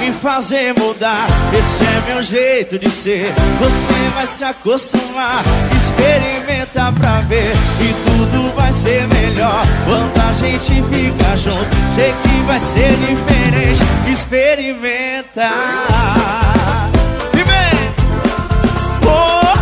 me fazer mudar. Esse é meu jeito de ser. Você vai se acostumar. Experimenta pra ver e tudo vai ser melhor quando a gente fica junto. Sei que vai ser diferente. Experimenta. E vem! Oh!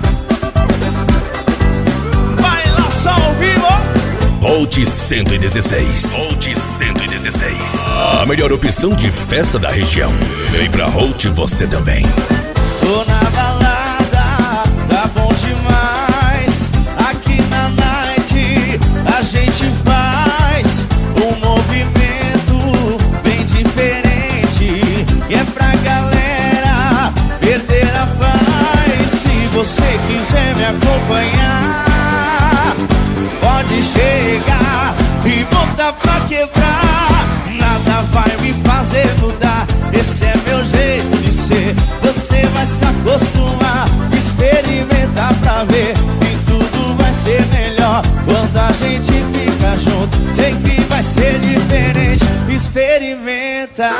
Vai lá só ao vivo! Hot 116. Hot 116. A melhor opção de festa da região. Vem pra Hot você também. Tô na balada, tá bom demais. Aqui na night a gente faz um movimento bem diferente. E é pra galera perder a paz. Se você quiser me acompanhar, pode chegar e botar pra quebrar. Nada vai me fazer mudar. Esse é meu jeito de ser. Você vai se acostumar. Experimenta pra ver e tudo vai ser melhor quando a gente fica junto. Sei que vai ser diferente. Experimenta.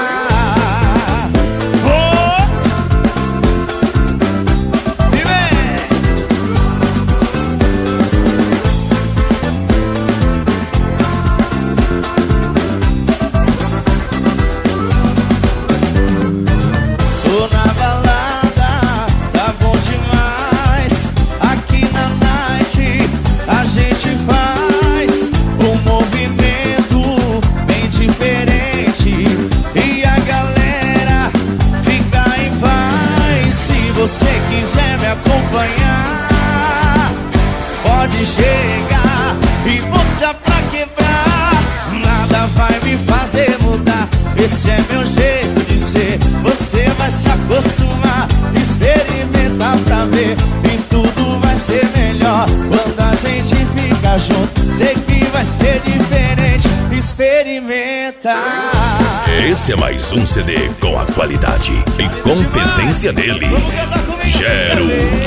Se você quiser me acompanhar, pode chegar e botar pra quebrar. Nada vai me fazer mudar. Esse é meu jeito de ser. Você vai se acostumar. Experimenta pra ver e tudo vai ser melhor quando a gente fica junto. Sei que vai ser diferente. Experimenta. Esse é mais um CD com a qualidade e competência dele. Gero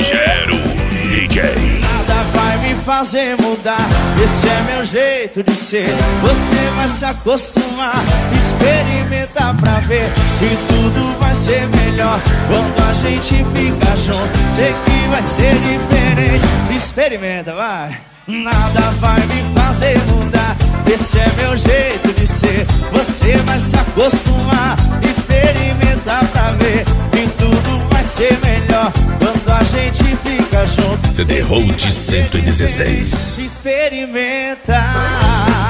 DJ. Nada vai me fazer mudar. Esse é meu jeito de ser. Você vai se acostumar. Experimenta pra ver e tudo vai ser melhor quando a gente fica junto. Sei que vai ser diferente. Experimenta, vai. Nada vai me fazer mudar. Esse é meu jeito de ser. Você vai se acostumar. Experimenta pra ver e tudo vai ser melhor quando a gente fica junto. CD Hot 116. Experimenta.